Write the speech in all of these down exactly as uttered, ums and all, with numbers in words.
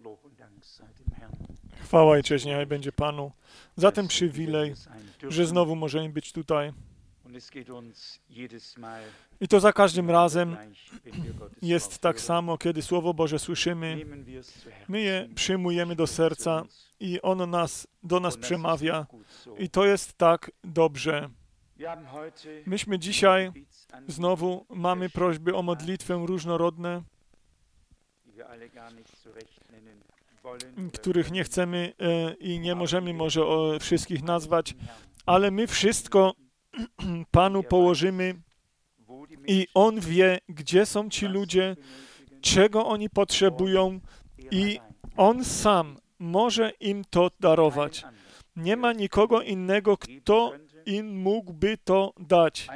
Chwała i cześć niechaj będzie Panu za ten przywilej, że znowu możemy być tutaj. I to za każdym razem jest tak samo, kiedy Słowo Boże słyszymy, my je przyjmujemy do serca i ono nas, do nas przemawia. I to jest tak dobrze. Myśmy dzisiaj znowu mamy prośby o modlitwę różnorodne, których nie chcemy e, i nie możemy może o wszystkich nazwać, ale my wszystko Panu położymy i On wie, gdzie są ci ludzie, czego oni potrzebują i On sam może im to darować. Nie ma nikogo innego, kto im mógłby to dać.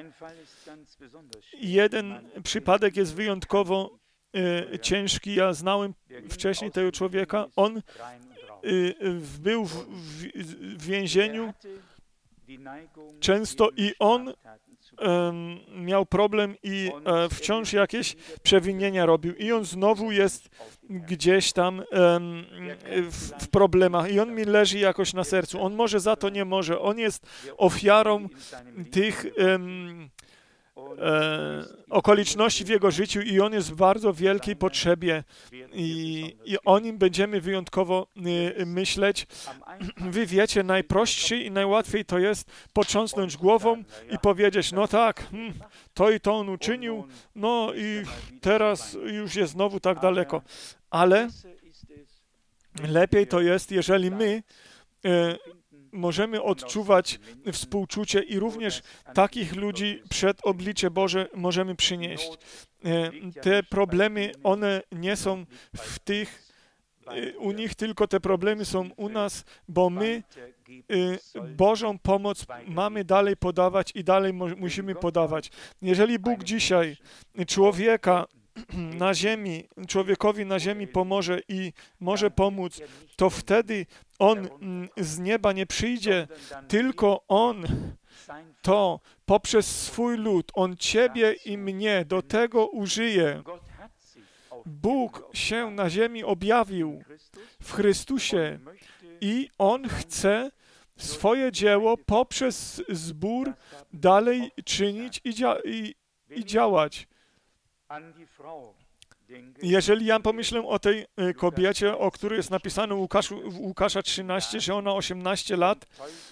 Jeden przypadek jest wyjątkowo e, ciężki. Ja znałem wcześniej tego człowieka. On e, był w, w, w więzieniu często i on um, miał problem i e, wciąż jakieś przewinienia robił. I on znowu jest gdzieś tam um, w, w problemach. I on mi leży jakoś na sercu. On może za to nie może. On jest ofiarą tych um, e, okoliczności w jego życiu i on jest w bardzo wielkiej potrzebie. I, i o nim będziemy wyjątkowo y, myśleć. Wy wiecie, najprościej i najłatwiej to jest potrząsnąć głową i powiedzieć, no tak, hmm, to i to on uczynił, no i teraz już jest znowu tak daleko. Ale lepiej to jest, jeżeli my y, możemy odczuwać współczucie i również takich ludzi przed oblicze Boże możemy przynieść. Te problemy, one nie są w tych, u nich, tylko te problemy są u nas, bo my Bożą pomoc mamy dalej podawać i dalej musimy podawać. Jeżeli Bóg dzisiaj człowieka na ziemi, człowiekowi na ziemi pomoże i może pomóc, to wtedy On z nieba nie przyjdzie, tylko On to poprzez swój lud, On ciebie i mnie do tego użyje. Bóg się na ziemi objawił w Chrystusie i On chce swoje dzieło poprzez zbór dalej czynić i, dzia- i, i działać. Jeżeli ja pomyślę o tej kobiecie, o której jest napisane w Łukaszu, w Łukasza trzynaście, że ona osiemnaście lat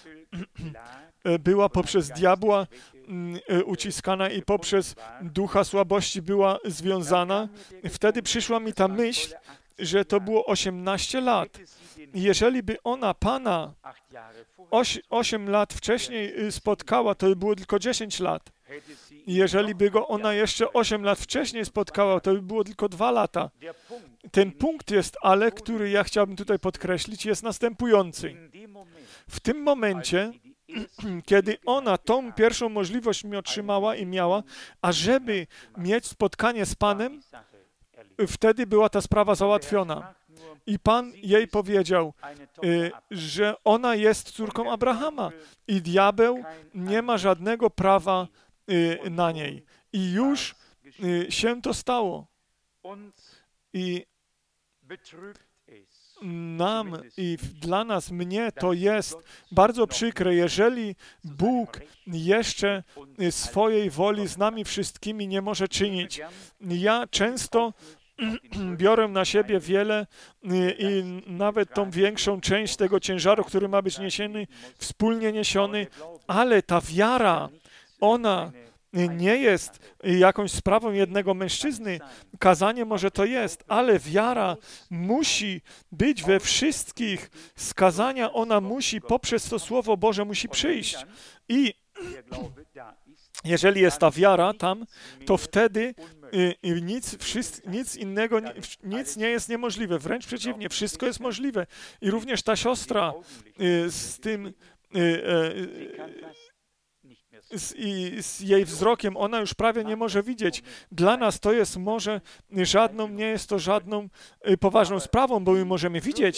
była poprzez diabła uciskana i poprzez ducha słabości była związana, wtedy przyszła mi ta myśl, że to było osiemnaście lat. Jeżeli by ona Pana osiem lat wcześniej spotkała, to by było tylko dziesięć lat. Jeżeli by go ona jeszcze osiem lat wcześniej spotkała, to by było tylko dwa lata. Ten punkt jest ale, który ja chciałbym tutaj podkreślić, jest następujący. W tym momencie, kiedy ona tą pierwszą możliwość mi otrzymała i miała, ażeby mieć spotkanie z Panem, wtedy była ta sprawa załatwiona. I Pan jej powiedział, że ona jest córką Abrahama i diabeł nie ma żadnego prawa na niej. I już się to stało. I nam i dla nas, mnie to jest bardzo przykre, jeżeli Bóg jeszcze swojej woli z nami wszystkimi nie może czynić. Ja często biorę na siebie wiele i nawet tą większą część tego ciężaru, który ma być niesiony, wspólnie niesiony, ale ta wiara, ona nie jest jakąś sprawą jednego mężczyzny. Kazanie może to jest, ale wiara musi być we wszystkich. Z kazania ona musi, poprzez to Słowo Boże musi przyjść. I jeżeli jest ta wiara tam, to wtedy y, nic, wszyscy, nic innego, nic nie jest niemożliwe. Wręcz przeciwnie, wszystko jest możliwe. I również ta siostra y, z tym y, y, Z, i z jej wzrokiem, ona już prawie nie może widzieć. Dla nas to jest może żadną, nie jest to żadną y, poważną sprawą, bo my możemy widzieć,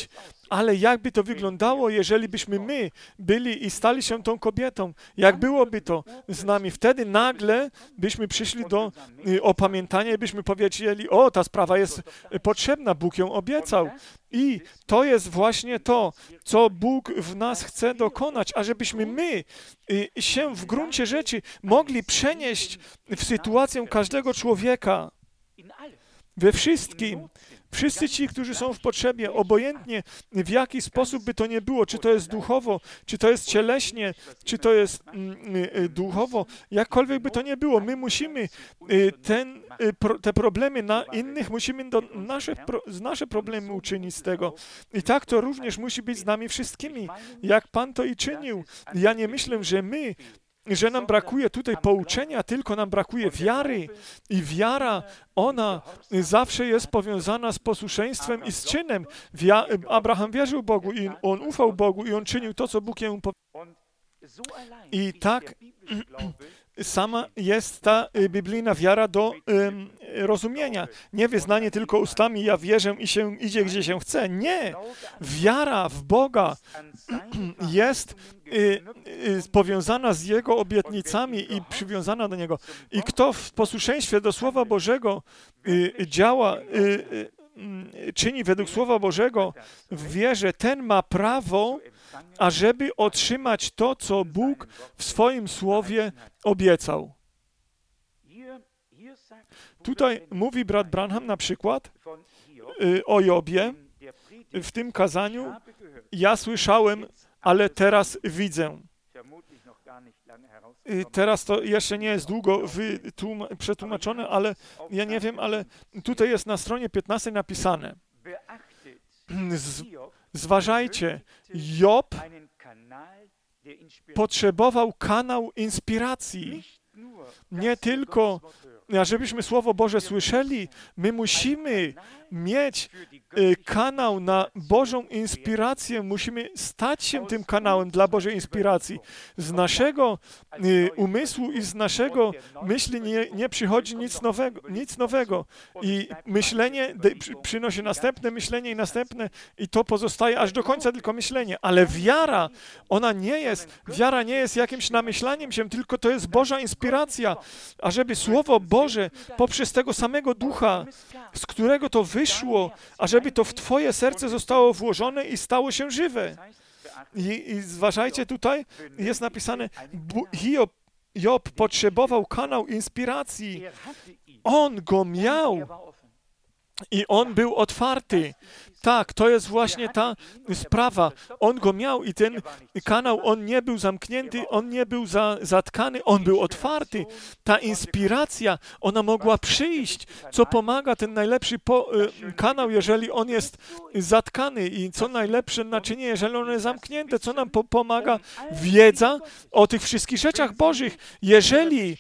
Ale jakby to wyglądało, jeżeli byśmy my byli i stali się tą kobietą? Jak byłoby to z nami? Wtedy nagle byśmy przyszli do opamiętania i byśmy powiedzieli, o, ta sprawa jest potrzebna, Bóg ją obiecał. I to jest właśnie to, co Bóg w nas chce dokonać, ażebyśmy my się w gruncie rzeczy mogli przenieść w sytuację każdego człowieka, we wszystkim. Wszyscy ci, którzy są w potrzebie, obojętnie w jaki sposób by to nie było, czy to jest duchowo, czy to jest cieleśnie, czy to jest y, duchowo, jakkolwiek by to nie było, my musimy y, ten, y, pro, te problemy na innych, musimy do nasze, pro, nasze problemy uczynić z tego. I tak to również musi być z nami wszystkimi, jak Pan to i czynił. Ja nie myślę, że my że nam brakuje tutaj pouczenia, tylko nam brakuje wiary. I wiara, ona zawsze jest powiązana z posłuszeństwem i z czynem. Wia- Abraham wierzył Bogu i on ufał Bogu i on czynił to, co Bóg jemu powiedział. I tak sama jest ta biblijna wiara do um, rozumienia. Nie wyznanie tylko ustami, ja wierzę i się idzie, gdzie się chce. Nie! Wiara w Boga jest y, y, powiązana z Jego obietnicami i przywiązana do Niego. I kto w posłuszeństwie do Słowa Bożego y, działa, y, y, czyni według Słowa Bożego w wierze, ten ma prawo, ażeby otrzymać to, co Bóg w swoim Słowie obiecał. Tutaj mówi brat Branham na przykład y, o Jobie w tym kazaniu. Ja słyszałem, ale teraz widzę. Y, teraz to jeszcze nie jest długo wytłum- przetłumaczone, ale ja nie wiem, ale tutaj jest na stronie piętnastej napisane. Z, zważajcie, Job potrzebował kanał inspiracji. Nie tylko, żebyśmy Słowo Boże słyszeli, my musimy mieć y, kanał na Bożą inspirację, musimy stać się tym kanałem dla Bożej inspiracji. Z naszego y, umysłu i z naszego myśli nie, nie przychodzi nic nowego, nic nowego. I myślenie de, przy, przynosi następne myślenie i następne i to pozostaje aż do końca tylko myślenie. Ale wiara, ona nie jest, wiara nie jest jakimś namyślaniem się, tylko to jest Boża inspiracja, ażeby Słowo Boże poprzez tego samego Ducha, z którego to wyszło, ażeby to w Twoje serce zostało włożone i stało się żywe. I, i zważajcie, tutaj jest napisane, Hiob, Job potrzebował kanał inspiracji. On go miał i on był otwarty. Tak, to jest właśnie ta sprawa. On go miał i ten kanał, on nie był zamknięty, on nie był za, zatkany, on był otwarty. Ta inspiracja, ona mogła przyjść, co pomaga ten najlepszy po, kanał, jeżeli on jest zatkany i co najlepsze naczynie, jeżeli on jest zamknięte, co nam po, pomaga wiedza o tych wszystkich rzeczach Bożych. Jeżeli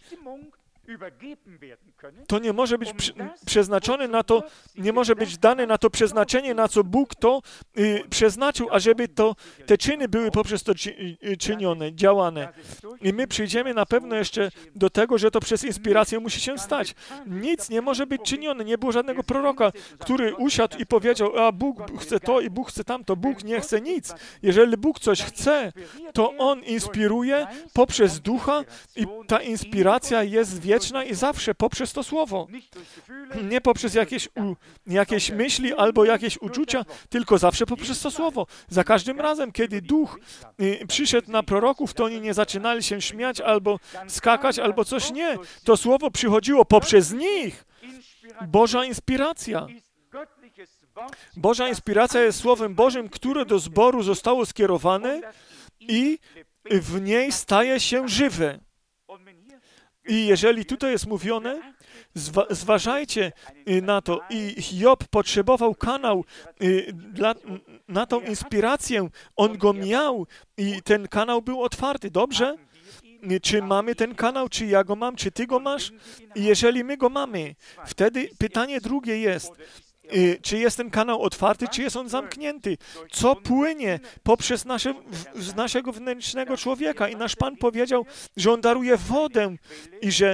to nie może być przy, przeznaczone na to, nie może być dane na to przeznaczenie, na co Bóg to y, przeznaczył, ażeby to, te czyny były poprzez to czy, y, czynione, działane. I my przyjdziemy na pewno jeszcze do tego, że to przez inspirację musi się stać. Nic nie może być czynione. Nie było żadnego proroka, który usiadł i powiedział, a Bóg chce to i Bóg chce tamto. Bóg nie chce nic. Jeżeli Bóg coś chce, to On inspiruje poprzez Ducha i ta inspiracja jest wieczna i zawsze poprzez to Słowo. Nie poprzez jakieś, u, jakieś myśli albo jakieś uczucia, tylko zawsze poprzez to Słowo. Za każdym razem, kiedy Duch y, przyszedł na proroków, to oni nie zaczynali się śmiać albo skakać, albo coś. Nie. To Słowo przychodziło poprzez nich. Boża inspiracja. Boża inspiracja jest Słowem Bożym, które do zboru zostało skierowane i w niej staje się żywe. I jeżeli tutaj jest mówione, zwa, zważajcie na to. I Job potrzebował kanał y, dla, na tą inspirację. On go miał i ten kanał był otwarty. Dobrze? Czy mamy ten kanał, czy ja go mam, czy ty go masz? I jeżeli my go mamy, wtedy pytanie drugie jest, czy jest ten kanał otwarty, czy jest on zamknięty? Co płynie poprzez nasze, z naszego wnętrznego człowieka? I nasz Pan powiedział, że On daruje wodę i że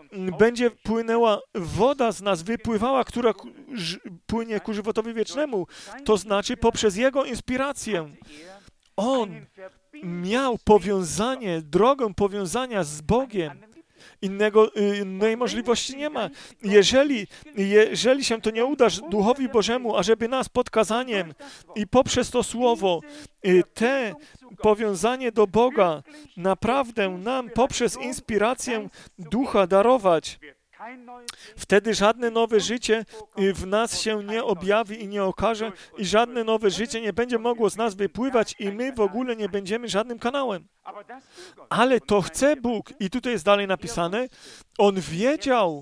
będzie płynęła woda z nas, wypływała, która płynie ku żywotowi wiecznemu. To znaczy poprzez Jego inspirację. On miał powiązanie, drogę powiązania z Bogiem. Innego, innej możliwości nie ma. Jeżeli, jeżeli się to nie uda Duchowi Bożemu, ażeby nas pod kazaniem i poprzez to słowo, te powiązanie do Boga naprawdę nam poprzez inspirację Ducha darować, wtedy żadne nowe życie w nas się nie objawi i nie okaże i żadne nowe życie nie będzie mogło z nas wypływać i my w ogóle nie będziemy żadnym kanałem. Ale to chce Bóg i tutaj jest dalej napisane, On wiedział,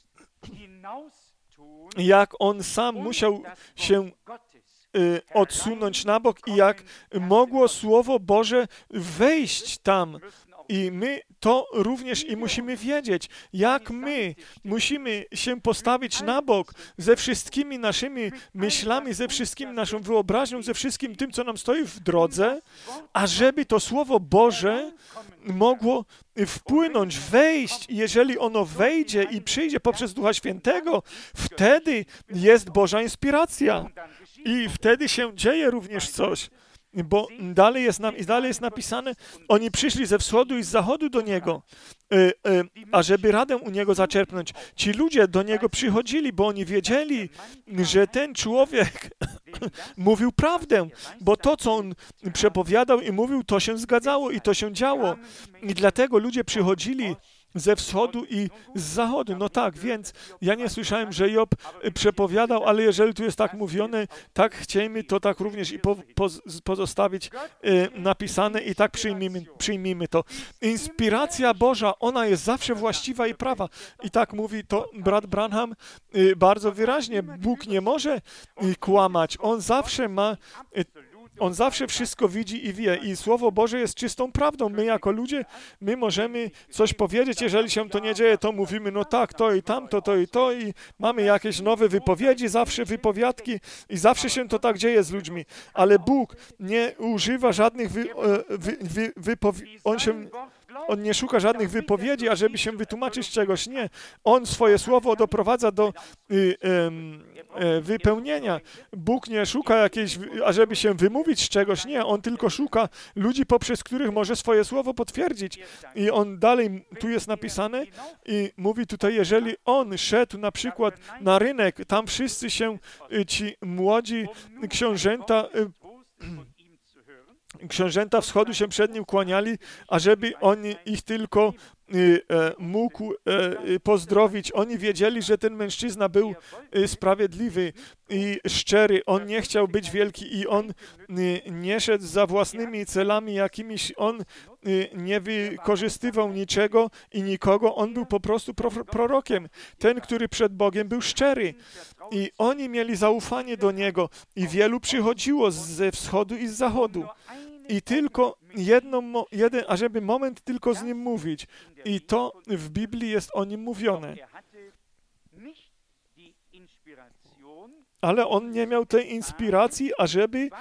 jak On sam musiał się y, odsunąć na bok i jak mogło Słowo Boże wejść tam. I my to również i musimy wiedzieć, jak my musimy się postawić na bok ze wszystkimi naszymi myślami, ze wszystkim naszą wyobraźnią, ze wszystkim tym, co nam stoi w drodze, ażeby to Słowo Boże mogło wpłynąć, wejść. I jeżeli ono wejdzie i przyjdzie poprzez Ducha Świętego, wtedy jest Boża inspiracja. I wtedy się dzieje również coś. Bo dalej jest, nam, dalej jest napisane, oni przyszli ze wschodu i z zachodu do Niego, y, y, ażeby radę u Niego zaczerpnąć. Ci ludzie do Niego przychodzili, bo oni wiedzieli, że ten człowiek mówił prawdę, bo to, co on przepowiadał i mówił, to się zgadzało i to się działo. I dlatego ludzie przychodzili ze wschodu i z zachodu. No tak, więc ja nie słyszałem, że Job przepowiadał, ale jeżeli tu jest tak mówione, tak chciejmy to tak również i po, po, pozostawić e, napisane i tak przyjmijmy, przyjmijmy to. Inspiracja Boża, ona jest zawsze właściwa i prawa. I tak mówi to brat Branham e, bardzo wyraźnie. Bóg nie może e, kłamać. On zawsze ma e, On zawsze wszystko widzi i wie i Słowo Boże jest czystą prawdą. My jako ludzie, my możemy coś powiedzieć, jeżeli się to nie dzieje, to mówimy, no tak, to i tamto, to i to i mamy jakieś nowe wypowiedzi, zawsze wypowiadki i zawsze się to tak dzieje z ludźmi. Ale Bóg nie używa żadnych wy, wy, wy, wypowiedzi, On się... On nie szuka żadnych wypowiedzi, ażeby się wytłumaczyć czegoś. Nie. On swoje słowo doprowadza do y, y, y, wypełnienia. Bóg nie szuka jakiejś, ażeby się wymówić z czegoś. Nie. On tylko szuka ludzi, poprzez których może swoje słowo potwierdzić. I on dalej, tu jest napisane i mówi tutaj, jeżeli on szedł na przykład na rynek, tam wszyscy się, y, ci młodzi książęta, y, Książęta wschodu się przed nim kłaniali, ażeby on ich tylko y, e, mógł e, pozdrowić. Oni wiedzieli, że ten mężczyzna był y, sprawiedliwy i szczery. On nie chciał być wielki i on y, nie szedł za własnymi celami jakimiś. On y, nie wykorzystywał niczego i nikogo. On był po prostu pro, prorokiem. Ten, który przed Bogiem był szczery. I oni mieli zaufanie do Niego. I wielu przychodziło ze wschodu i z zachodu. I tylko jedno, jeden, ażeby moment tylko z Nim mówić. I to w Biblii jest o Nim mówione. Ale on nie miał tej inspiracji, ażeby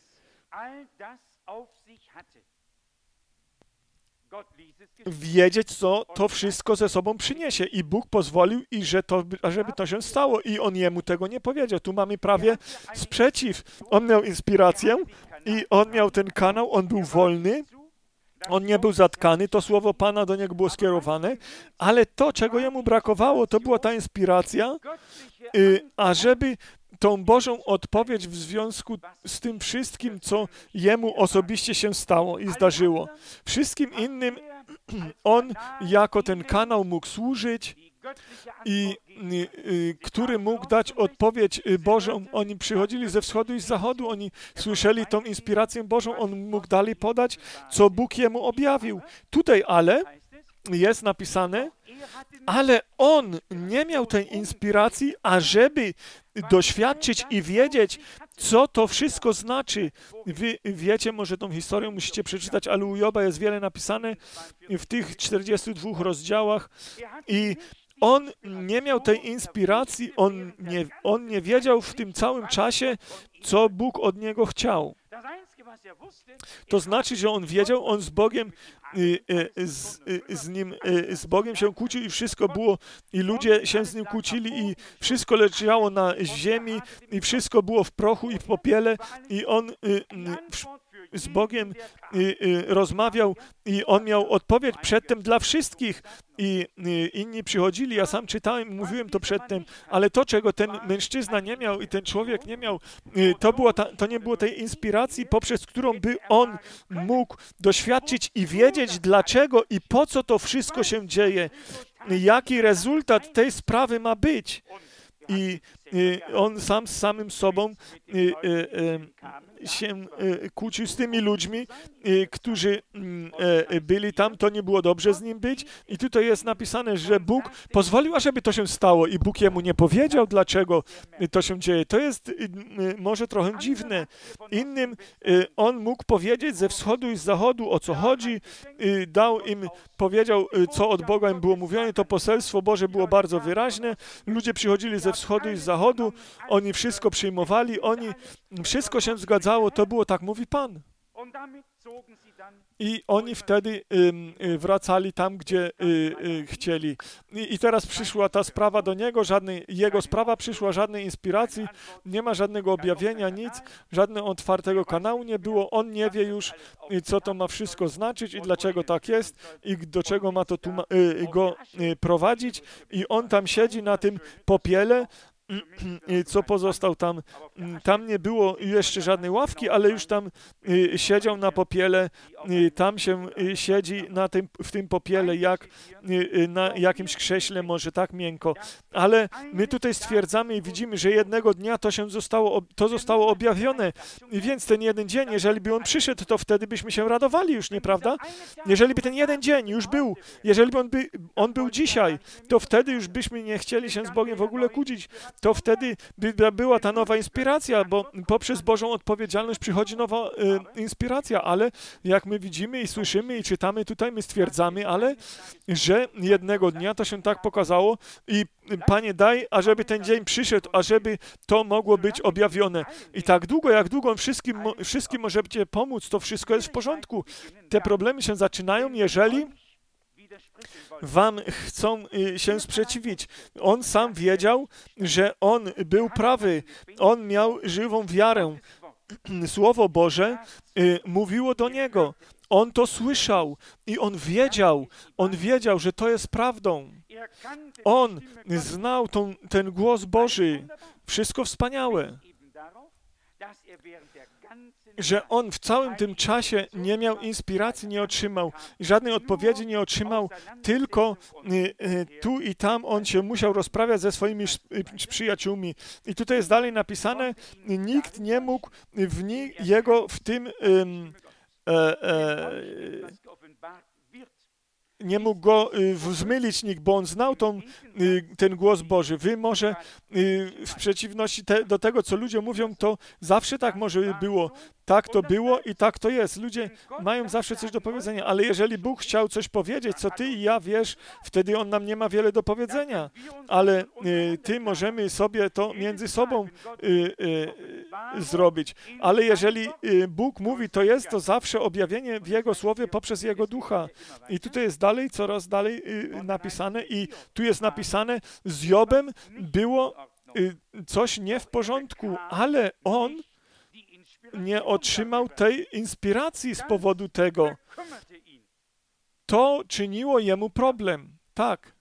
wiedzieć, co to wszystko ze sobą przyniesie. I Bóg pozwolił, i że to, ażeby to się stało. I on jemu tego nie powiedział. Tu mamy prawie sprzeciw. On miał inspirację i on miał ten kanał, on był wolny, on nie był zatkany, to słowo Pana do niego było skierowane, ale to, czego jemu brakowało, to była ta inspiracja, y, ażeby tą Bożą odpowiedź w związku z tym wszystkim, co jemu osobiście się stało i zdarzyło. Wszystkim innym on jako ten kanał mógł służyć i y, y, który mógł dać odpowiedź Bożą. Oni przychodzili ze wschodu i z zachodu, oni słyszeli tą inspirację Bożą, on mógł dalej podać, co Bóg jemu objawił. Tutaj ale jest napisane, ale on nie miał tej inspiracji, ażeby doświadczyć i wiedzieć, co to wszystko znaczy. Wy wiecie, może tą historię musicie przeczytać, ale u Joba jest wiele napisane w tych czterdziestu dwóch rozdziałach i on nie miał tej inspiracji, on nie, on nie wiedział w tym całym czasie, co Bóg od niego chciał. To znaczy, że on wiedział, on z Bogiem, z, z nim, z Bogiem się kłócił i wszystko było, i ludzie się z nim kłócili i wszystko leżało na ziemi i wszystko było w prochu i w popiele i on z Bogiem rozmawiał i on miał odpowiedź przedtem dla wszystkich i inni przychodzili, ja sam czytałem, mówiłem to przedtem, ale to, czego ten mężczyzna nie miał i ten człowiek nie miał, to, było ta, to nie było tej inspiracji, poprzez którą by on mógł doświadczyć i wiedzieć, dlaczego i po co to wszystko się dzieje, jaki rezultat tej sprawy ma być. I on sam z samym sobą się kłócił z tymi ludźmi, którzy byli tam, to nie było dobrze z nim być. I tutaj jest napisane, że Bóg pozwolił, ażeby to się stało i Bóg jemu nie powiedział, dlaczego to się dzieje. To jest może trochę dziwne. Innym on mógł powiedzieć ze wschodu i z zachodu, o co chodzi. Dał im, powiedział, co od Boga im było mówione. To poselstwo Boże było bardzo wyraźne. Ludzie przychodzili ze wschodu i z zachodu. Oni wszystko przyjmowali. Oni, wszystko się zgadzało. To było, tak mówi Pan. I oni wtedy y, wracali tam, gdzie y, y, chcieli. I, I teraz przyszła ta sprawa do niego, żadnej, jego sprawa przyszła, żadnej inspiracji, nie ma żadnego objawienia, nic, żadnego otwartego kanału nie było. On nie wie już, co to ma wszystko znaczyć i dlaczego tak jest i do czego ma to tuma- y, go y, prowadzić. I on tam siedzi na tym popiele, co pozostał tam. Tam nie było jeszcze żadnej ławki, ale już tam siedział na popiele, tam się siedzi na tym, w tym popiele jak na jakimś krześle, może tak miękko. Ale my tutaj stwierdzamy i widzimy, że jednego dnia to się zostało, to zostało objawione. Więc ten jeden dzień, jeżeli by on przyszedł, to wtedy byśmy się radowali już, nieprawda? Jeżeli by ten jeden dzień już był, jeżeli by on, by, on był dzisiaj, to wtedy już byśmy nie chcieli się z Bogiem w ogóle kłócić. To wtedy by była ta nowa inspiracja, bo poprzez Bożą odpowiedzialność przychodzi nowa y, inspiracja, ale jak my widzimy i słyszymy i czytamy tutaj, my stwierdzamy, ale że jednego dnia to się tak pokazało i Panie, daj, ażeby ten dzień przyszedł, ażeby to mogło być objawione. I tak długo, jak długo wszystkim, wszystkim możecie pomóc, to wszystko jest w porządku. Te problemy się zaczynają, jeżeli wam chcą się sprzeciwić. On sam wiedział, że on był prawy. On miał żywą wiarę. Słowo Boże y, mówiło do niego. On to słyszał i on wiedział, on wiedział, że to jest prawdą. On znał tą, ten głos Boży. Wszystko wspaniałe. Że on w całym tym czasie nie miał inspiracji, nie otrzymał, żadnej odpowiedzi nie otrzymał, tylko y, y, tu i tam on się musiał rozprawiać ze swoimi y, przyjaciółmi. I tutaj jest dalej napisane, nikt nie mógł w ni- jego w tym y, e, e, nie mógł go y, zmylić nikt, bo on znał tą, y, ten głos Boży. Wy może y, w przeciwności te, do tego, co ludzie mówią, to zawsze tak może było. Tak to było i tak to jest. Ludzie mają zawsze coś do powiedzenia, ale jeżeli Bóg chciał coś powiedzieć, co ty i ja wiesz, wtedy On nam nie ma wiele do powiedzenia. Ale y, ty możemy sobie to między sobą y, y, zrobić. Ale jeżeli y, Bóg mówi, to jest to zawsze objawienie w Jego Słowie poprzez Jego Ducha. I tutaj jest dalej, coraz dalej y, napisane i tu jest napisane, z Jobem było y, coś nie w porządku, ale on nie otrzymał tej inspiracji z powodu tego. To czyniło jemu problem. Tak.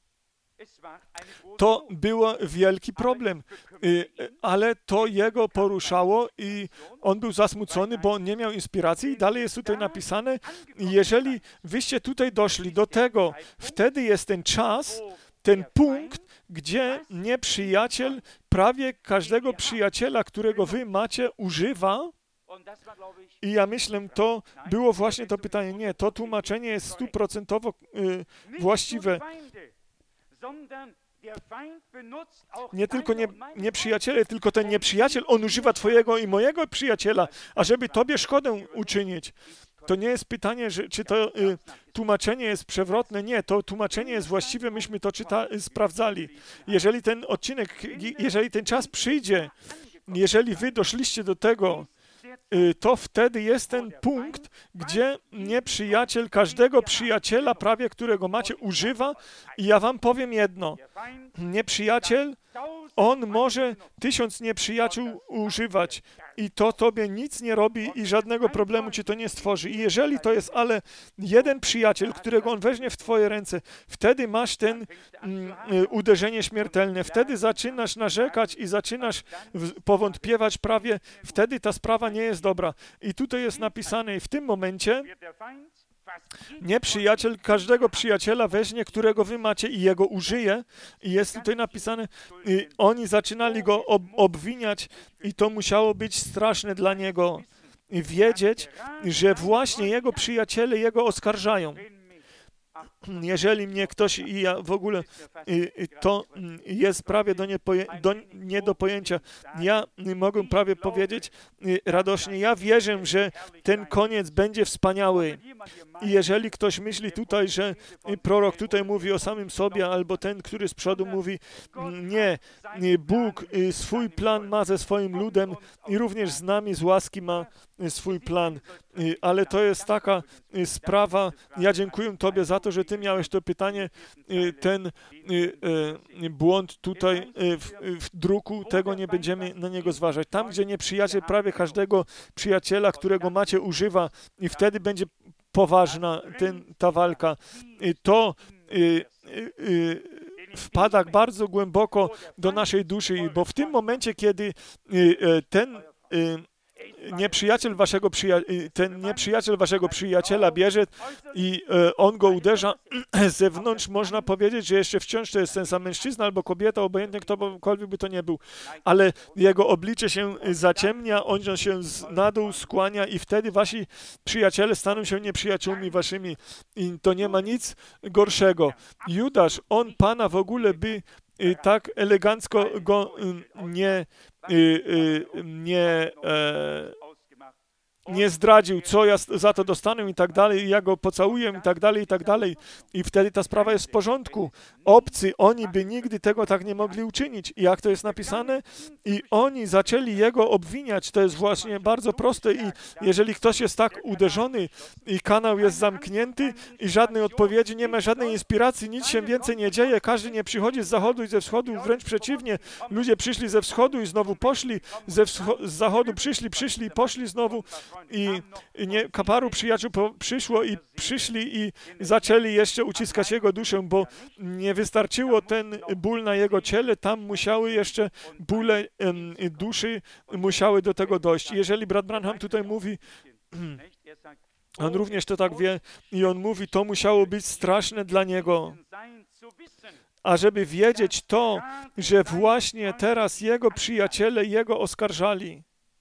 To był wielki problem, ale to jego poruszało i on był zasmucony, bo on nie miał inspiracji. I dalej jest tutaj napisane, jeżeli wyście tutaj doszli do tego, wtedy jest ten czas, ten punkt, gdzie nieprzyjaciel prawie każdego przyjaciela, którego wy macie, używa. I ja myślę, to było właśnie to pytanie. Nie, to tłumaczenie jest stuprocentowo y, właściwe. Nie tylko nie, nieprzyjaciele, tylko ten nieprzyjaciel, on używa twojego i mojego przyjaciela, ażeby tobie szkodę uczynić. To nie jest pytanie, że, czy to y, tłumaczenie jest przewrotne. Nie, to tłumaczenie jest właściwe, myśmy to czyta, sprawdzali. Jeżeli ten odcinek, jeżeli ten czas przyjdzie, jeżeli wy doszliście do tego, to wtedy jest ten punkt, gdzie nieprzyjaciel każdego przyjaciela prawie, którego macie, używa. I ja wam powiem jedno. Nieprzyjaciel, on może tysiąc nieprzyjaciół używać i to tobie nic nie robi i żadnego problemu ci to nie stworzy. I jeżeli to jest ale jeden przyjaciel, którego on weźmie w twoje ręce, wtedy masz ten mm, uderzenie śmiertelne, wtedy zaczynasz narzekać i zaczynasz w, powątpiewać prawie, wtedy ta sprawa nie jest dobra. I tutaj jest napisane, w tym momencie nieprzyjaciel każdego przyjaciela weźmie, którego wy macie i jego użyje. I jest tutaj napisane, i oni zaczynali go ob obwiniać i to musiało być straszne dla niego. I wiedzieć, że właśnie jego przyjaciele jego oskarżają. Jeżeli mnie ktoś, i ja w ogóle, to jest prawie do, niepoje, do nie do pojęcia. Ja mogę prawie powiedzieć radośnie, ja wierzę, że ten koniec będzie wspaniały. I jeżeli ktoś myśli tutaj, że prorok tutaj mówi o samym sobie, albo ten, który z przodu mówi, nie, Bóg swój plan ma ze swoim ludem i również z nami z łaski ma swój plan. Ale to jest taka sprawa, ja dziękuję Tobie za to, że Ty miałeś to pytanie, ten błąd tutaj w, w druku, tego nie będziemy na niego zważać. Tam, gdzie nieprzyjaciel prawie każdego przyjaciela, którego macie, używa i wtedy będzie poważna ten, ta walka, to wpada bardzo głęboko do naszej duszy, bo w tym momencie, kiedy ten nieprzyjaciel waszego przyja ten nieprzyjaciel waszego przyjaciela bierze i e, on go uderza z zewnątrz, można powiedzieć, że jeszcze wciąż to jest ten sam mężczyzna albo kobieta, obojętnie ktokolwiek by to nie był, ale jego oblicze się zaciemnia, on się z, na dół skłania i wtedy wasi przyjaciele staną się nieprzyjaciółmi waszymi i to nie ma nic gorszego. Judasz, on Pana w ogóle by i tak elegancko go nie, nie, nie zdradził, co ja za to dostanę i tak dalej, ja go pocałuję i tak dalej, i tak dalej. I wtedy ta sprawa jest w porządku. Obcy, oni by nigdy tego tak nie mogli uczynić. I jak to jest napisane? I oni zaczęli jego obwiniać. To jest właśnie bardzo proste i jeżeli ktoś jest tak uderzony i kanał jest zamknięty i żadnej odpowiedzi, nie ma żadnej inspiracji, nic się więcej nie dzieje, każdy nie przychodzi z zachodu i ze wschodu, wręcz przeciwnie. Ludzie przyszli ze wschodu i znowu poszli, ze z zachodu przyszli, przyszli i poszli znowu. I nie, paru przyjaciół po, przyszło i przyszli i zaczęli jeszcze uciskać jego duszę, bo nie wystarczyło ten ból na jego ciele, tam musiały jeszcze bóle em, duszy, musiały do tego dojść. Jeżeli brat Branham tutaj mówi, on również to tak wie i on mówi, to musiało być straszne dla niego. A żeby wiedzieć to, że właśnie teraz jego przyjaciele jego oskarżali.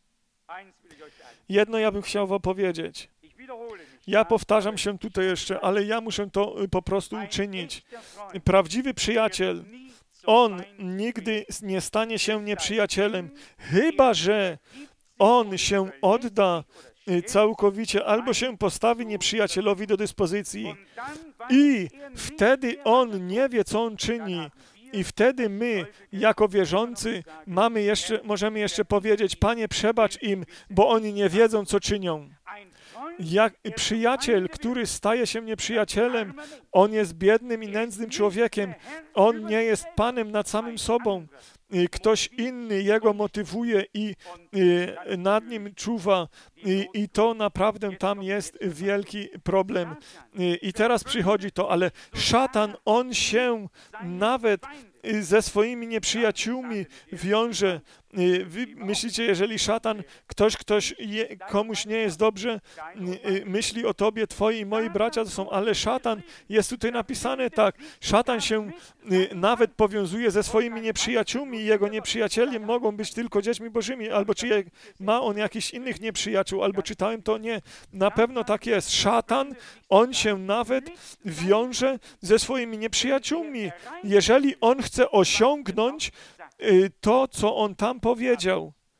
Jedno ja bym chciał wam powiedzieć. Ja powtarzam się tutaj jeszcze, ale ja muszę to po prostu uczynić. Prawdziwy przyjaciel, on nigdy nie stanie się nieprzyjacielem, chyba że on się odda całkowicie albo się postawi nieprzyjacielowi do dyspozycji. I wtedy on nie wie, co on czyni. I wtedy my, jako wierzący, mamy jeszcze, możemy jeszcze powiedzieć, Panie, przebacz im, bo oni nie wiedzą, co czynią. Jak przyjaciel, który staje się nieprzyjacielem, on jest biednym i nędznym człowiekiem. On nie jest Panem nad samym sobą. Ktoś inny jego motywuje i, i nad nim czuwa. I, I to naprawdę tam jest wielki problem. I, I teraz przychodzi to, ale szatan, on się nawet ze swoimi nieprzyjaciółmi wiąże. Wy myślicie, jeżeli szatan, ktoś, ktoś je, komuś nie jest dobrze, myśli o tobie, twoi i moi bracia to są, ale szatan, jest tutaj napisane tak, szatan się nawet powiązuje ze swoimi nieprzyjaciółmi i jego nieprzyjaciele mogą być tylko dziećmi bożymi, albo czy ma on jakichś innych nieprzyjaciół, albo czytałem to, nie. Na pewno tak jest. Szatan, on się nawet wiąże ze swoimi nieprzyjaciółmi. Jeżeli on chce osiągnąć to, co on tam powiedział.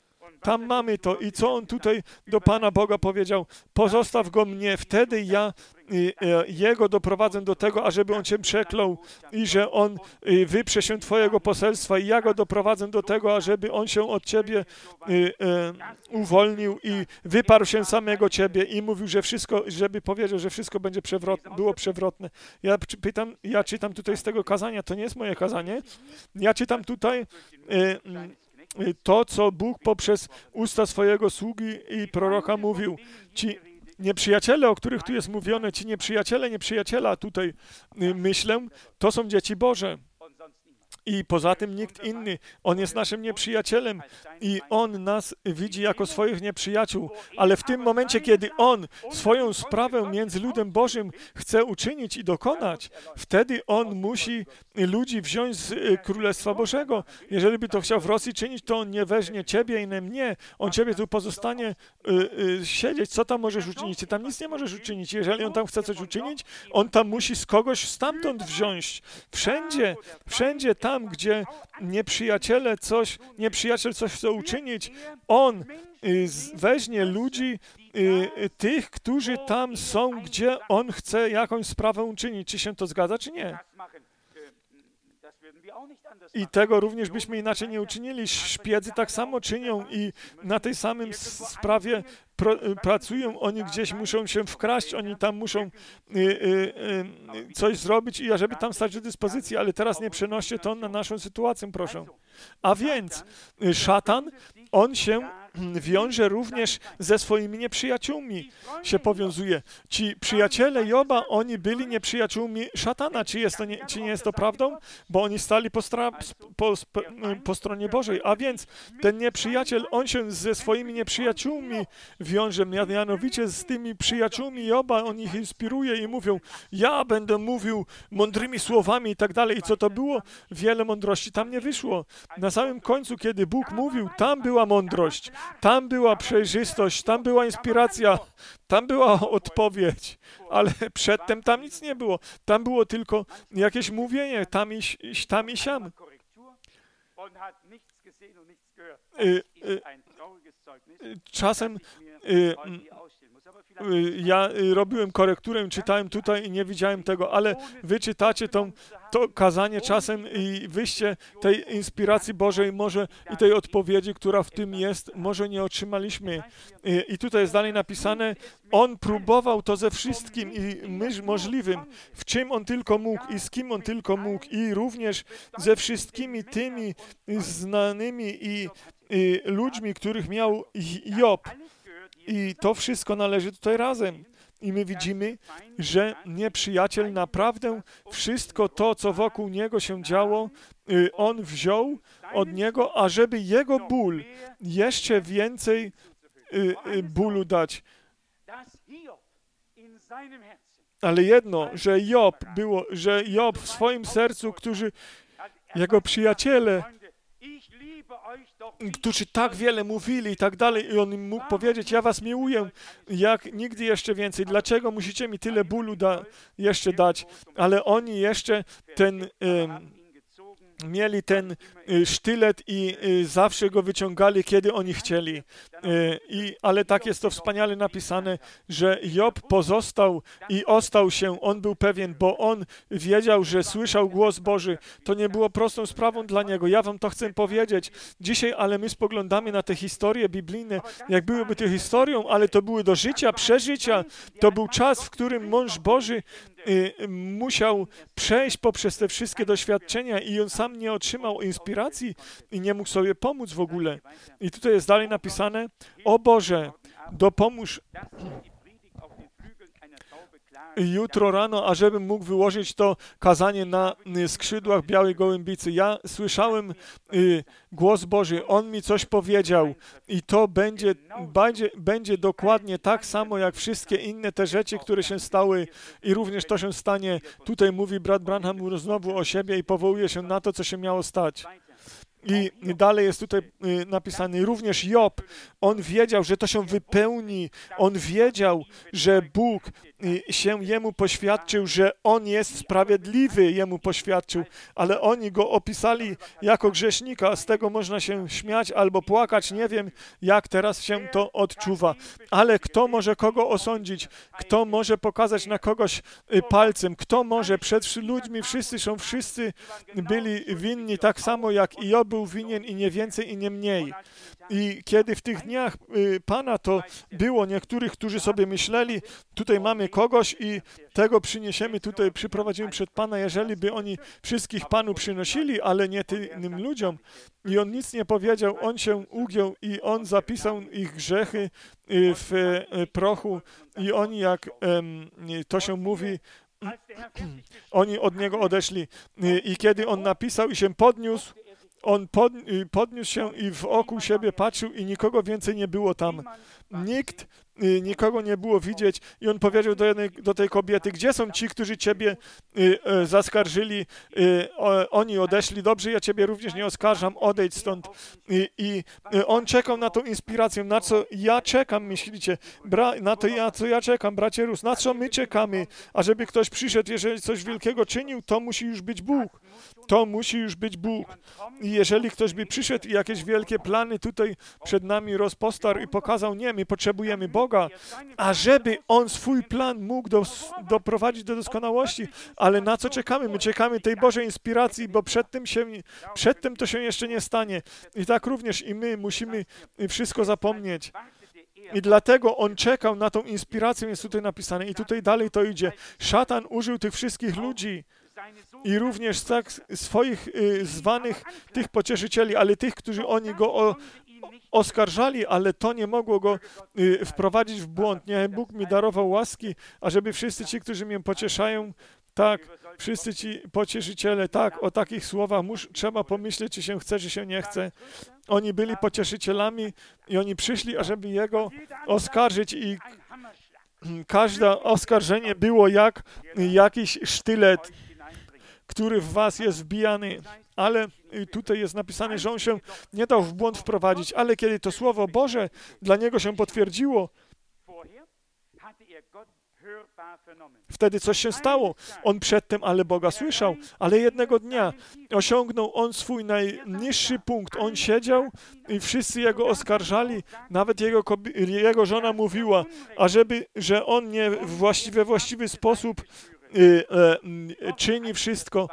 tam mamy to. I co on tutaj do Pana Boga powiedział? Pozostaw go mnie, wtedy ja Jego doprowadzę do tego, ażeby on Cię przeklął i że on wyprze się Twojego poselstwa i ja go doprowadzę do tego, ażeby on się od Ciebie uwolnił i wyparł się samego Ciebie i mówił, że wszystko, żeby powiedział, że wszystko będzie przewrotne, było przewrotne. Ja pytam, ja czytam tutaj z tego kazania, to nie jest moje kazanie, ja czytam tutaj to, co Bóg poprzez usta swojego sługi i proroka mówił. Ci nieprzyjaciele, o których tu jest mówione, ci nieprzyjaciele, nieprzyjaciela tutaj myślę, to są dzieci Boże. I poza tym nikt inny. On jest naszym nieprzyjacielem i On nas widzi jako swoich nieprzyjaciół. Ale w tym momencie, kiedy On swoją sprawę między ludem Bożym chce uczynić i dokonać, wtedy On musi ludzi wziąć z Królestwa Bożego. Jeżeli by to chciał w Rosji czynić, to On nie weźmie ciebie i nie mnie. On ciebie tu pozostanie y, y, siedzieć. Co tam możesz uczynić? Ty tam nic nie możesz uczynić. Jeżeli On tam chce coś uczynić, On tam musi z kogoś stamtąd wziąć. Wszędzie, wszędzie tam, Tam, gdzie nieprzyjaciele coś, nieprzyjaciel coś chce uczynić, on y, weźmie ludzi, y, tych, którzy tam są, gdzie on chce jakąś sprawę uczynić. Czy się to zgadza, czy nie? I tego również byśmy inaczej nie uczynili. Szpiedzy tak samo czynią i na tej samej sprawie pro, pracują. Oni gdzieś muszą się wkraść, oni tam muszą y, y, y, coś zrobić i żeby tam stać do dyspozycji, ale teraz nie przenoście to na naszą sytuację, proszę. A więc szatan, on się wiąże również ze swoimi nieprzyjaciółmi, się powiązuje. Ci przyjaciele Joba, oni byli nieprzyjaciółmi szatana. Czy, jest to nie, czy nie jest to prawdą? Bo oni stali po, stra, po, po stronie Bożej. A więc ten nieprzyjaciel, on się ze swoimi nieprzyjaciółmi wiąże, mianowicie z tymi przyjaciółmi Joba, on ich inspiruje i mówią, ja będę mówił mądrymi słowami i tak dalej. I co to było? Wiele mądrości tam nie wyszło. Na samym końcu, kiedy Bóg mówił, tam była mądrość. Tam była przejrzystość, tam była inspiracja, tam była odpowiedź, ale przedtem tam nic nie było. Tam było tylko jakieś mówienie, tam i, tam i siam. Y, y, czasem y, ja robiłem korekturę, czytałem tutaj i nie widziałem tego, ale wy czytacie tą, to kazanie czasem i wyście tej inspiracji Bożej może i tej odpowiedzi, która w tym jest, może nie otrzymaliśmy. I, i tutaj jest dalej napisane, on próbował to ze wszystkim i myśl możliwym, w czym on tylko mógł i z kim on tylko mógł i również ze wszystkimi tymi znanymi i, i ludźmi, których miał Job. I to wszystko należy tutaj razem. I my widzimy, że nieprzyjaciel naprawdę wszystko to, co wokół niego się działo, on wziął od niego, ażeby jego ból jeszcze więcej bólu dać. Ale jedno, że Job było, że Job w swoim sercu, którzy jego przyjaciele, którzy tak wiele mówili i tak dalej, i on im mógł powiedzieć, ja was miłuję, jak nigdy jeszcze więcej. Dlaczego musicie mi tyle bólu da, jeszcze dać? Ale oni jeszcze ten... Um, mieli ten sztylet i zawsze go wyciągali, kiedy oni chcieli. I, ale tak jest to wspaniale napisane, że Job pozostał i ostał się, on był pewien, bo on wiedział, że słyszał głos Boży. To nie było prostą sprawą dla niego. Ja wam to chcę powiedzieć dzisiaj, ale my spoglądamy na te historie biblijne, jak byłyby to historią, ale to były do życia, przeżycia. To był czas, w którym mąż Boży Y, musiał przejść poprzez te wszystkie doświadczenia i on sam nie otrzymał inspiracji i nie mógł sobie pomóc w ogóle. I tutaj jest dalej napisane, o Boże, dopomóż jutro rano, ażebym mógł wyłożyć to kazanie na skrzydłach białej gołębicy. Ja słyszałem y, głos Boży, On mi coś powiedział i to będzie, będzie, będzie dokładnie tak samo, jak wszystkie inne te rzeczy, które się stały i również to się stanie. Tutaj mówi brat Branham znowu o siebie i powołuje się na to, co się miało stać. I dalej jest tutaj napisane, również Job, on wiedział, że to się wypełni, on wiedział, że Bóg się jemu poświadczył, że on jest sprawiedliwy, jemu poświadczył, ale oni go opisali jako grzesznika, z tego można się śmiać albo płakać, nie wiem, jak teraz się to odczuwa, ale kto może kogo osądzić, kto może pokazać na kogoś palcem, kto może przed ludźmi, wszyscy są, wszyscy byli winni tak samo jak i Job był winien i nie więcej i nie mniej. I kiedy w tych dniach y, Pana to było niektórych, którzy sobie myśleli, tutaj mamy kogoś i tego przyniesiemy, tutaj przyprowadzimy przed Pana, jeżeli by oni wszystkich Panu przynosili, ale nie tym ludziom. I on nic nie powiedział, on się ugiął i on zapisał ich grzechy y, w y, prochu i oni, jak y, to się mówi, oni od niego odeszli. Y, I kiedy on napisał i się podniósł, on pod, podniósł się i wokół siebie patrzył i nikogo więcej nie było tam. Nikt, nikogo nie było widzieć i on powiedział do, jednej, do tej kobiety, gdzie są ci, którzy ciebie y, y, zaskarżyli, y, o, oni odeszli, dobrze, ja ciebie również nie oskarżam, odejdź stąd. I, i on czekał na tą inspirację, na co ja czekam, myślicie, Bra, na to ja, co ja czekam, bracie Rus, na co my czekamy, ażeby ktoś przyszedł, jeżeli coś wielkiego czynił, to musi już być Bóg. To musi już być Bóg. I jeżeli ktoś by przyszedł i jakieś wielkie plany tutaj przed nami rozpostarł i pokazał, nie, my potrzebujemy Boga, a żeby On swój plan mógł do, doprowadzić do doskonałości, ale na co czekamy? My czekamy tej Bożej inspiracji, bo przed tym, się, przed tym to się jeszcze nie stanie. I tak również i my musimy wszystko zapomnieć. I dlatego on czekał na tą inspirację, jest tutaj napisane. I tutaj dalej to idzie. Szatan użył tych wszystkich ludzi, i również tak swoich y, zwanych tych pocieszycieli, ale tych, którzy oni go o, oskarżali, ale to nie mogło go y, wprowadzić w błąd. Nie, Bóg mi darował łaski, ażeby wszyscy ci, którzy mnie pocieszają, tak, wszyscy ci pocieszyciele, tak, o takich słowach mus, trzeba pomyśleć, czy się chce, czy się nie chce. Oni byli pocieszycielami i oni przyszli, ażeby jego oskarżyć i każde oskarżenie było jak jakiś sztylet, który w was jest wbijany, ale tutaj jest napisane, że on się nie dał w błąd wprowadzić, ale kiedy to Słowo Boże dla niego się potwierdziło, wtedy coś się stało. On przedtem ale Boga słyszał, ale jednego dnia osiągnął on swój najniższy punkt. On siedział i wszyscy jego oskarżali, nawet jego, jego żona mówiła, ażeby, że on nie właściwie, we właściwy sposób y, y, czyni wszystko.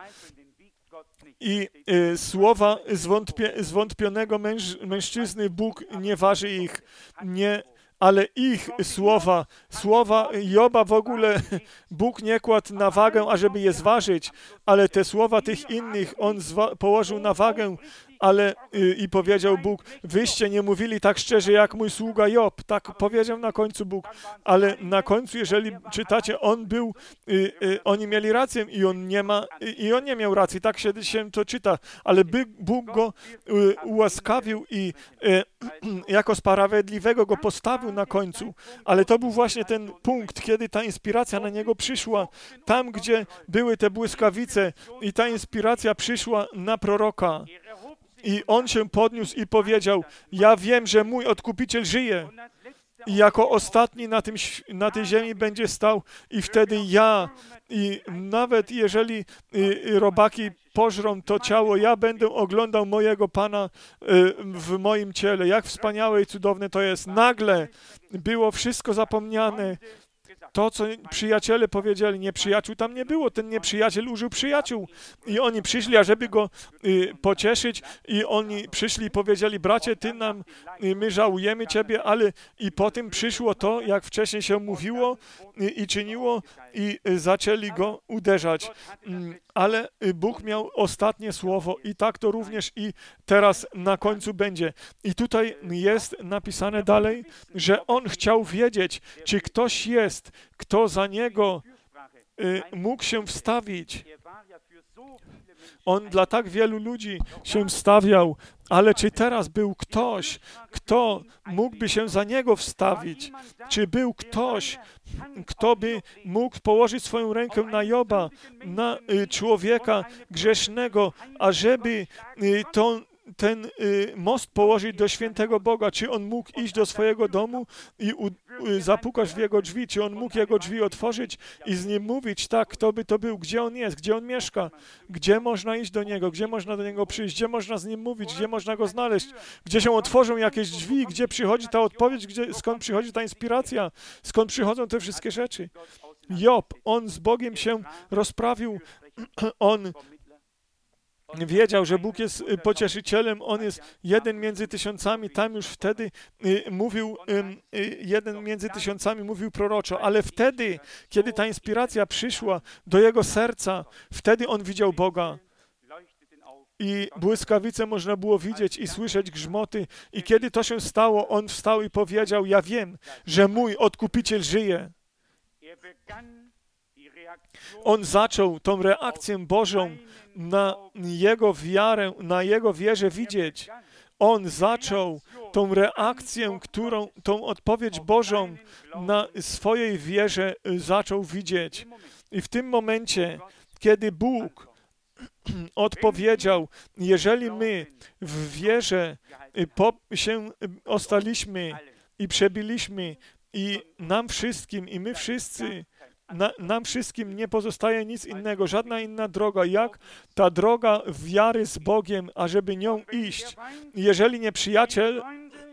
I y, słowa zwątpie, zwątpionego męż, mężczyzny Bóg nie waży ich, nie, ale ich słowa, słowa Joba w ogóle Bóg nie kładł na wagę, ażeby je zważyć, ale te słowa tych innych On zwa- położył na wagę, ale y, i powiedział Bóg, wyście nie mówili tak szczerze jak mój sługa Job, tak powiedział na końcu Bóg, ale na końcu, jeżeli czytacie, on był, y, y, oni mieli rację i on nie ma, y, i on nie miał racji, tak się, się to czyta, ale by, Bóg go y, ułaskawił i y, jako sprawiedliwego go postawił na końcu, ale to był właśnie ten punkt, kiedy ta inspiracja na niego przyszła, tam gdzie były te błyskawice i ta inspiracja przyszła na proroka. I on się podniósł i powiedział, ja wiem, że mój Odkupiciel żyje i jako ostatni na, tym, na tej ziemi będzie stał i wtedy ja, i nawet jeżeli robaki pożrą to ciało, ja będę oglądał mojego Pana w moim ciele. Jak wspaniałe i cudowne to jest. Nagle było wszystko zapomniane. To, co przyjaciele powiedzieli, nieprzyjaciół tam nie było. Ten nieprzyjaciel użył przyjaciół. I oni przyszli, ażeby go y, pocieszyć i oni przyszli i powiedzieli, bracie, ty nam, y, my żałujemy ciebie, ale i potem przyszło to, jak wcześniej się mówiło y, i czyniło i y, zaczęli go uderzać. Y, ale Bóg miał ostatnie słowo i tak to również i teraz na końcu będzie. I tutaj jest napisane dalej, że on chciał wiedzieć, czy ktoś jest, kto za niego y, mógł się wstawić. On dla tak wielu ludzi się stawiał, ale czy teraz był ktoś, kto mógłby się za niego wstawić? Czy był ktoś, kto by mógł położyć swoją rękę na Joba, na y, człowieka grzesznego, ażeby y, to ten y, most położyć do świętego Boga? Czy on mógł iść do swojego domu i u, y, zapukać w jego drzwi? Czy on mógł jego drzwi otworzyć i z nim mówić, tak, kto by to był, gdzie on jest, gdzie on mieszka, gdzie można iść do niego, gdzie można do niego przyjść, gdzie można z nim mówić, gdzie można go znaleźć, gdzie się otworzą jakieś drzwi, gdzie przychodzi ta odpowiedź, gdzie, skąd przychodzi ta inspiracja, skąd przychodzą te wszystkie rzeczy. Job, on z Bogiem się rozprawił, on wiedział, że Bóg jest pocieszycielem, On jest jeden między tysiącami, tam już wtedy y, mówił, y, y, jeden między tysiącami mówił proroczo, ale wtedy, kiedy ta inspiracja przyszła do jego serca, wtedy on widział Boga. I błyskawice można było widzieć i słyszeć grzmoty. I kiedy to się stało, on wstał i powiedział, ja wiem, że mój Odkupiciel żyje. On zaczął tą reakcję Bożą na jego wiarę, na jego wierze widzieć. On zaczął tą reakcję, którą, tą odpowiedź Bożą na swojej wierze zaczął widzieć. I w tym momencie, kiedy Bóg odpowiedział, jeżeli my w wierze po, się ostaliśmy i przebiliśmy i nam wszystkim, i my wszyscy, Na, nam wszystkim nie pozostaje nic innego, żadna inna droga, jak ta droga wiary z Bogiem, ażeby nią iść. Jeżeli nieprzyjaciel,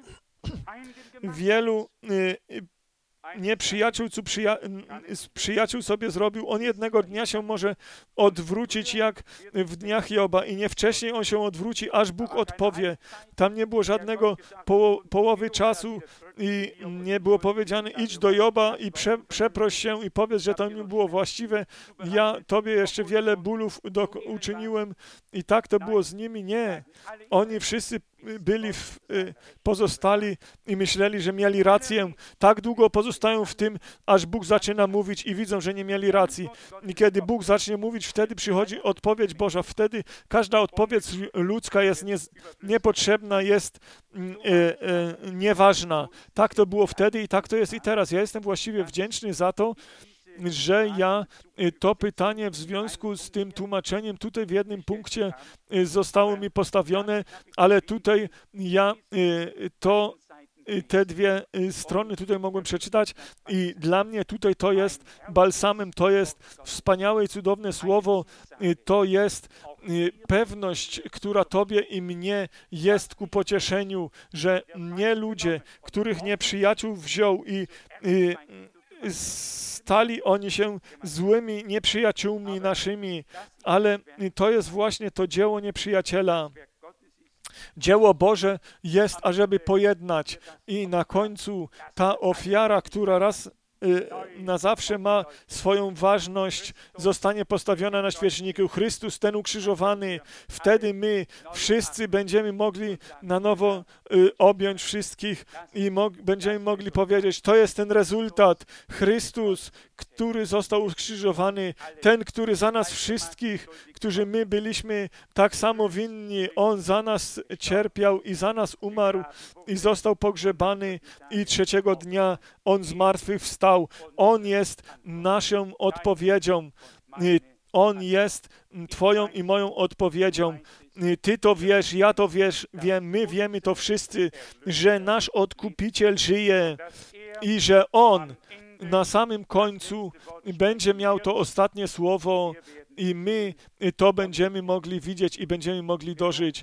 wielu y, nieprzyjaciół, co przyja przyjaciół sobie zrobił, on jednego dnia się może odwrócić jak w dniach Joba i nie wcześniej on się odwróci, aż Bóg odpowie. Tam nie było żadnego poło połowy czasu i nie było powiedziane, idź do Joba i prze przeproś się i powiedz, że to nie było właściwe. Ja tobie jeszcze wiele bólów uczyniłem i tak to było z nimi. Nie. Oni wszyscy byli w, pozostali i myśleli, że mieli rację. Tak długo pozostają w tym, aż Bóg zaczyna mówić i widzą, że nie mieli racji. I kiedy Bóg zacznie mówić, wtedy przychodzi odpowiedź Boża. Wtedy każda odpowiedź ludzka jest nie, niepotrzebna, jest e, e, nieważna. Tak to było wtedy i tak to jest i teraz. Ja jestem właściwie wdzięczny za to, że ja to pytanie w związku z tym tłumaczeniem tutaj w jednym punkcie zostało mi postawione, ale tutaj ja to te dwie strony tutaj mogłem przeczytać i dla mnie tutaj to jest balsamem, to jest wspaniałe i cudowne słowo, to jest pewność, która Tobie i mnie jest ku pocieszeniu, że nie ludzie, których nieprzyjaciół wziął i, i stali oni się złymi nieprzyjaciółmi naszymi, ale to jest właśnie to dzieło nieprzyjaciela. Dzieło Boże jest, ażeby pojednać i na końcu ta ofiara, która raz na zawsze ma swoją ważność, zostanie postawiona na świeczniku. Chrystus ten ukrzyżowany, wtedy my wszyscy będziemy mogli na nowo y, objąć wszystkich i mo będziemy mogli powiedzieć, to jest ten rezultat. Chrystus, który został ukrzyżowany, ten, który za nas wszystkich, którzy my byliśmy tak samo winni, On za nas cierpiał i za nas umarł i został pogrzebany i trzeciego dnia On z martwych wstał. On jest naszą odpowiedzią. On jest Twoją i moją odpowiedzią. Ty to wiesz, ja to wiesz, wiem, my wiemy to wszyscy, że nasz Odkupiciel żyje i że On na samym końcu będzie miał to ostatnie słowo i my to będziemy mogli widzieć i będziemy mogli dożyć.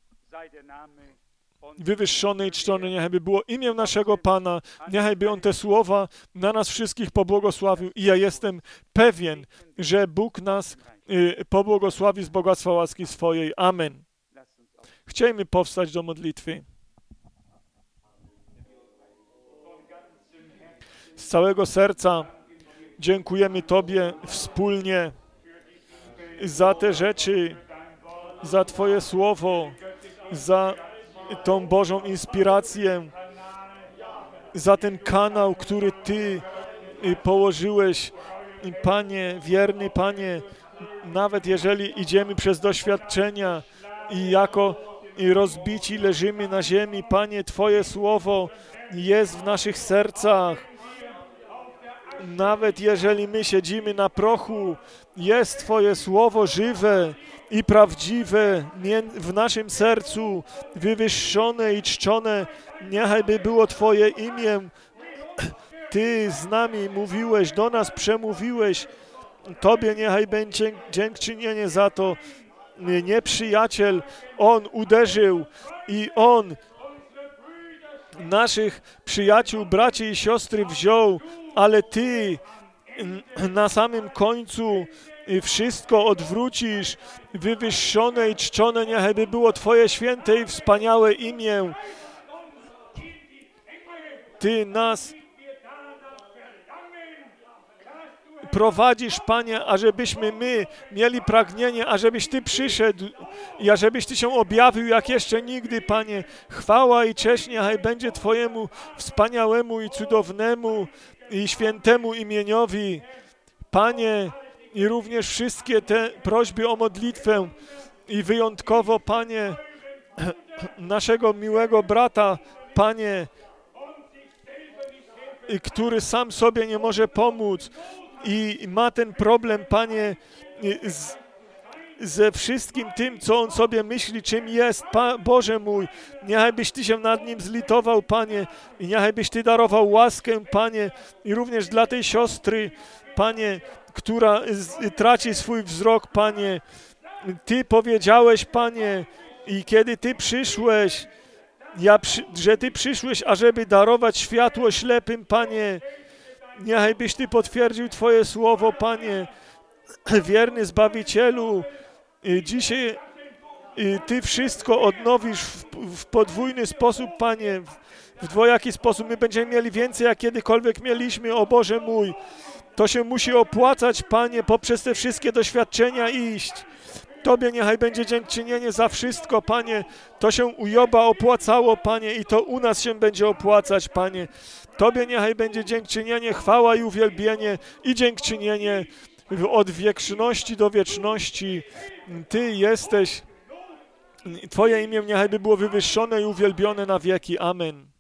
Wywyższone i czczone niechaj było imię naszego Pana, niechaj by On te słowa na nas wszystkich pobłogosławił i ja jestem pewien, że Bóg nas y, pobłogosławi z bogactwa łaski swojej. Amen. Chciejmy powstać do modlitwy. Z całego serca dziękujemy Tobie wspólnie za te rzeczy, za Twoje słowo, za tą Bożą inspirację, za ten kanał, który Ty położyłeś. Panie, wierny Panie, nawet jeżeli idziemy przez doświadczenia i jako rozbici leżymy na ziemi, Panie, Twoje słowo jest w naszych sercach. nawet jeżeli my siedzimy na prochu, jest Twoje słowo żywe i prawdziwe w naszym sercu, wywyższone i czczone. Niechaj by było Twoje imię. Ty z nami mówiłeś, do nas przemówiłeś. Tobie niechaj będzie dziękczynienie za to. Nieprzyjaciel, on uderzył i on naszych przyjaciół, braci i siostry wziął, ale Ty na samym końcu wszystko odwrócisz. Wywyższone i czczone niechaj by było Twoje święte i wspaniałe imię. Ty nas prowadzisz, Panie, ażebyśmy my mieli pragnienie, ażebyś Ty przyszedł i ażebyś Ty się objawił jak jeszcze nigdy, Panie. Chwała i cześć niechaj będzie Twojemu wspaniałemu i cudownemu i świętemu imieniowi. Panie, i również wszystkie te prośby o modlitwę i wyjątkowo, Panie, naszego miłego brata, Panie, który sam sobie nie może pomóc i ma ten problem, Panie, z, ze wszystkim tym, co on sobie myśli, czym jest. Pa, Boże mój, niechaj byś Ty się nad nim zlitował, Panie, i niechaj byś Ty darował łaskę, Panie, i również dla tej siostry, Panie, która z, traci swój wzrok, Panie. Ty powiedziałeś, Panie, i kiedy Ty przyszłeś, ja przy, że Ty przyszłeś, ażeby darować światło ślepym, Panie. Niechaj byś Ty potwierdził Twoje słowo, Panie, wierny Zbawicielu. Dzisiaj Ty wszystko odnowisz w, w podwójny sposób, Panie, w, w dwojaki sposób. My będziemy mieli więcej, jak kiedykolwiek mieliśmy, o Boże mój. To się musi opłacać, Panie, poprzez te wszystkie doświadczenia iść. Tobie niechaj będzie dziękczynienie za wszystko, Panie. To się u Joba opłacało, Panie, i to u nas się będzie opłacać, Panie. Tobie niechaj będzie dziękczynienie, chwała i uwielbienie i dziękczynienie od wieczności do wieczności. Ty jesteś, Twoje imię niechaj by było wywyższone i uwielbione na wieki. Amen.